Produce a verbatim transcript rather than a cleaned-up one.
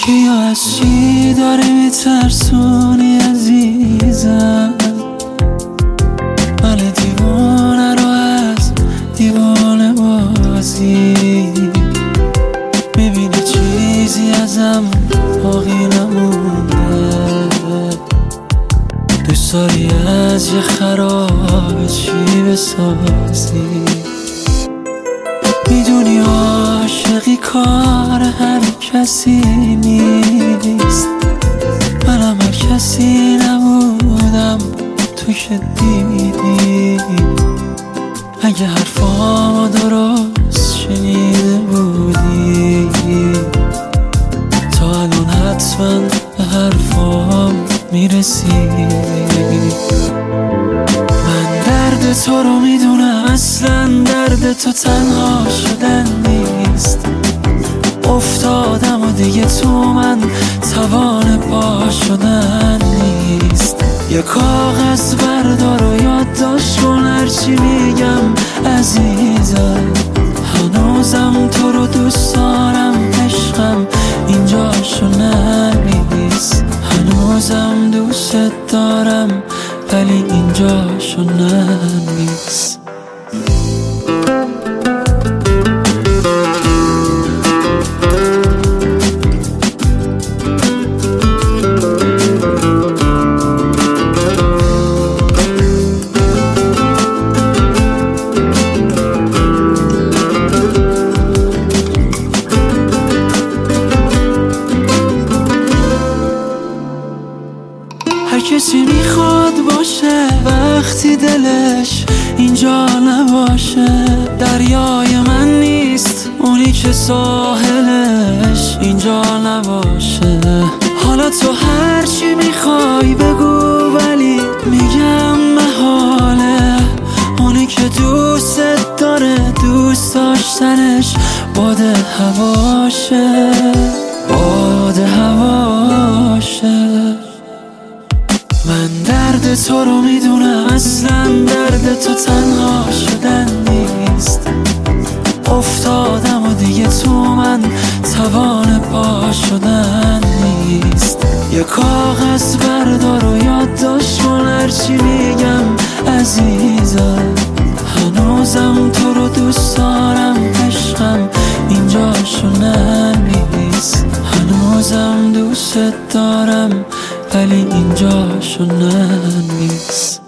که یا از چی داری میترسونی عزیزم؟ من دیوانه رو از دیوانه بازی میبینی چیزی ازم باقی نمونده. دوست داری از یه خراب چی بسازی؟ میدونی عاشقی کار هر کسی نیست. منم هر کسی نبودم تو که دیدی. اگه حرفامو درست شنیده بودی تا الان حتما به حرفام میرسیدی. من درد تو رو میدونم، اصلا درد تو تنها شدن نیست. افتادم و دیگه تو من توان پا شدن نیست. یه کاغذ بردار و یادداشت کن هرچی میگم عزیزم. هنوزم تو رو دوست دارم عشقم، اینجاشو نمی‌ریز. هنوزم دوست دارم ولی اینجاشو نمی‌ریز. هر کسی میخواد باشه وقتی دلش اینجا نباشه. دریای من نیست اونی که ساحلش اینجا نباشه. حالا تو هرچی میخوای بگو ولی میگم محاله. اونی که دوست داره دوست داشتنش باد هواشه، باد هواشه. من درد تو رو میدونم، اصلا درد تو تنها شدن نیست. افتادم و دیگه تو من توان پا شدن نیست. یه کاغذ بردار و یادداشت کن هرچی میگم عزیزم. هنوزم تو رو دوست دارم عشقم، اینجاشو نمی‌ریز. هنوزم دوست دارم ولی اینجاشو نمی‌ریز.